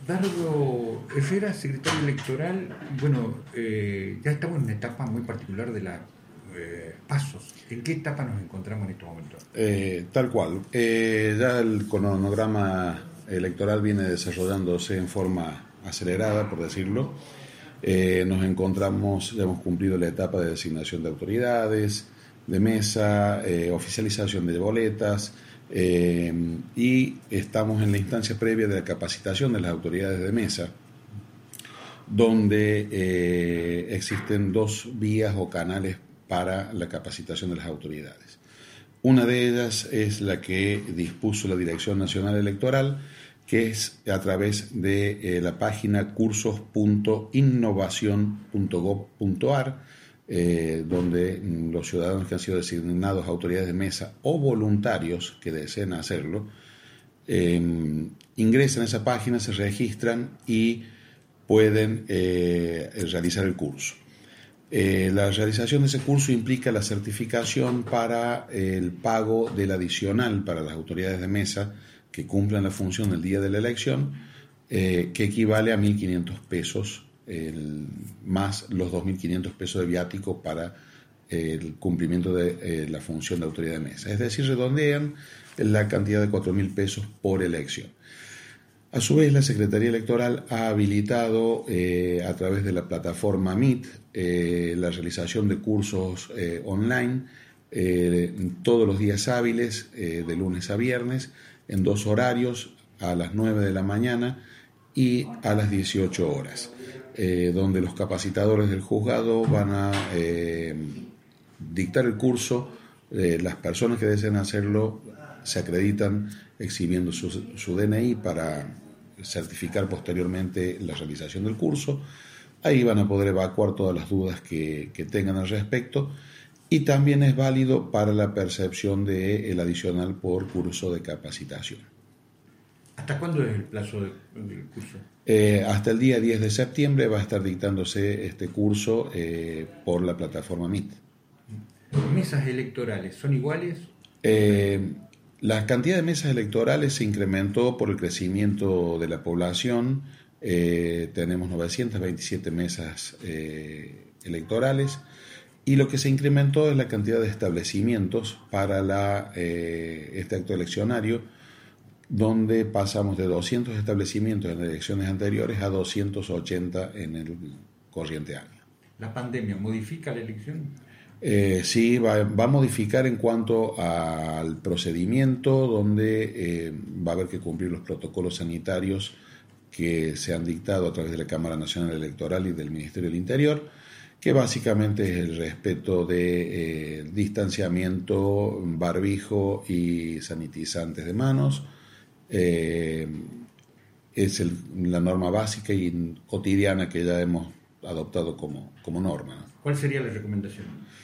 Dardo Herrera, secretario electoral, bueno, ya estamos en una etapa muy particular de la pasos. ¿En qué etapa nos encontramos en estos momentos? Tal cual. Ya el cronograma electoral viene desarrollándose en forma acelerada, por decirlo. Nos encontramos, ya hemos cumplido la etapa de designación de autoridades, de mesa, oficialización de boletas, y estamos en la instancia previa de la capacitación de las autoridades de mesa, donde existen dos vías o canales para la capacitación de las autoridades. Una de ellas es la que dispuso la Dirección Nacional Electoral, que es a través de la página cursos.innovación.gov.ar, donde los ciudadanos que han sido designados autoridades de mesa o voluntarios que deseen hacerlo, ingresan a esa página, se registran y pueden realizar el curso. La realización de ese curso implica la certificación para el pago del adicional para las autoridades de mesa que cumplan la función el día de la elección, que equivale a 1.500 pesos, más los 2.500 pesos de viático para el cumplimiento de la función de autoridad de mesa. Es decir, redondean la cantidad de 4.000 pesos por elección. A su vez, la Secretaría Electoral ha habilitado a través de la plataforma Meet la realización de cursos online todos los días hábiles, de lunes a viernes, en dos horarios, a las 9 de la mañana y a las 18 horas, donde los capacitadores del juzgado van a dictar el curso. Las personas que deseen hacerlo se acreditan exhibiendo su DNI para certificar posteriormente la realización del curso. Ahí van a poder evacuar todas las dudas que tengan al respecto, y también es válido para la percepción del adicional por curso de capacitación. ¿Hasta cuándo es el plazo del curso? Hasta el día 10 de septiembre va a estar dictándose este curso por la plataforma Meet. ¿Mesas electorales son iguales? La cantidad de mesas electorales se incrementó por el crecimiento de la población. Tenemos 927 mesas electorales, y lo que se incrementó es la cantidad de establecimientos para este acto eleccionario, donde pasamos de 200 establecimientos en elecciones anteriores a 280 en el corriente año. ¿La pandemia modifica la elección? Sí, va a modificar en cuanto al procedimiento, donde va a haber que cumplir los protocolos sanitarios que se han dictado a través de la Cámara Nacional Electoral y del Ministerio del Interior, que básicamente es el respeto de distanciamiento, barbijo y sanitizantes de manos. Es la norma básica y cotidiana que ya hemos adoptado como norma, ¿no? ¿Cuál sería la recomendación?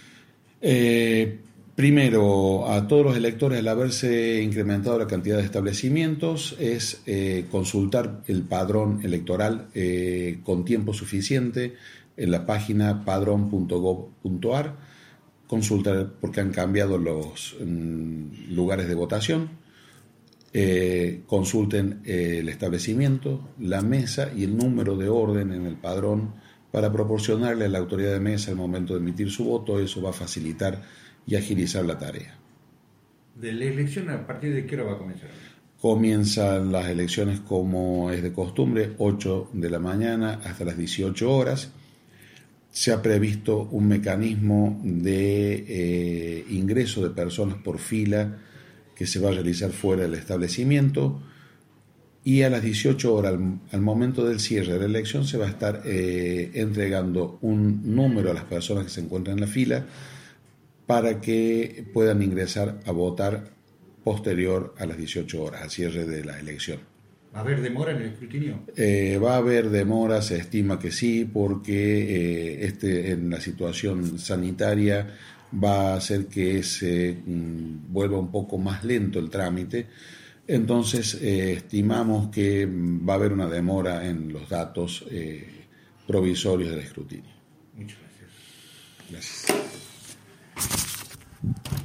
Primero, a todos los electores, al haberse incrementado la cantidad de establecimientos, es consultar el padrón electoral con tiempo suficiente en la página padrón.gov.ar, consultar porque han cambiado los lugares de votación, consulten el establecimiento, la mesa y el número de orden en el padrón para proporcionarle a la autoridad de mesa al momento de emitir su voto. Eso va a facilitar y agilizar la tarea. ¿De la elección a partir de qué hora va a comenzar? Comienzan las elecciones como es de costumbre, 8 de la mañana hasta las 18 horas. Se ha previsto un mecanismo de ingreso de personas por fila que se va a realizar fuera del establecimiento, y a las 18 horas, al momento del cierre de la elección, se va a estar entregando un número a las personas que se encuentran en la fila para que puedan ingresar a votar posterior a las 18 horas, al cierre de la elección. ¿Va a haber demora en el escrutinio? Va a haber demora, se estima que sí, porque en la situación sanitaria va a hacer que se vuelva un poco más lento el trámite. Entonces, estimamos que va a haber una demora en los datos provisorios del escrutinio. Muchas gracias. Gracias.